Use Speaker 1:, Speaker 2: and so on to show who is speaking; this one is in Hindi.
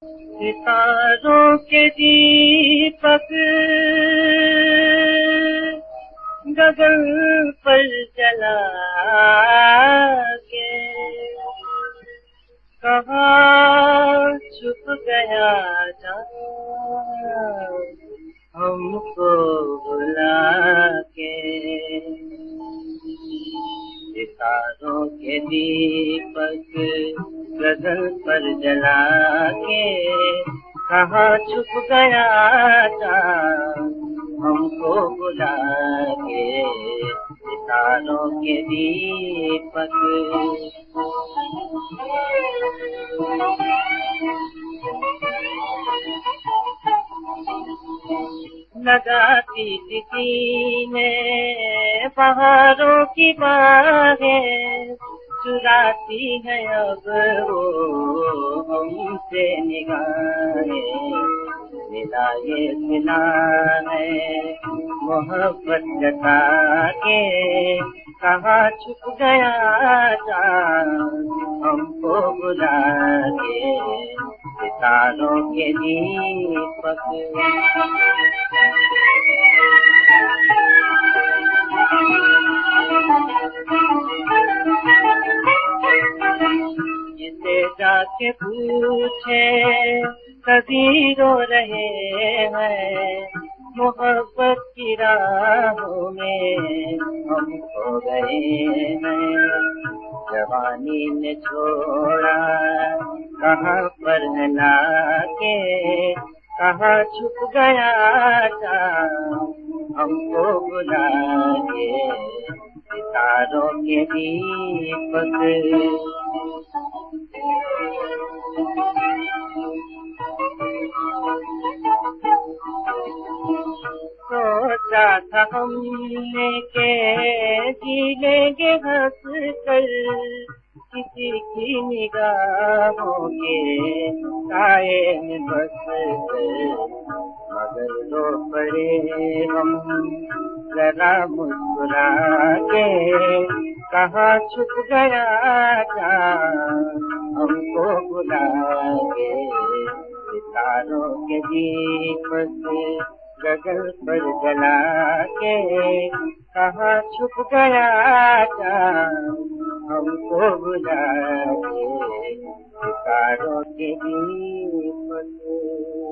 Speaker 1: सितारों के दीपक गगन पर जला के कहाँ छुप गया जान हमको बुला के। सितारों के दीपक गगन पर जला के कहाँ छुप गया जान हमको बुला के। सितारों के दीपक लगाती थी सीने बहारों की बाहें, चुराती है अब वो हमसे निगाहें। मिला ये मिला है मोहब्बत जता के कहाँ छुप गया जान हमको बुला के। सितारों के दीपक जिसे जाके पूछे कभी रो रहे हैं, मोहब्बत की राहों में हम खो गए हैं। जवानी ने छोड़ा कहाँ पर हला के कहाँ छुप गया जान हमको बुला के। सितारों के दीपक सोचा था हमने के जी लेंगे हंस कर किसी की निगाहों के साए में बस कर, मगर रो पड़े हम जरा मुस्कुरा के कहाँ छुप गया जान हमको बुला के। सितारों के दीपक गगन पर जला के कहाँ छुप गया जान हमको बुला के। सितारों के दीपक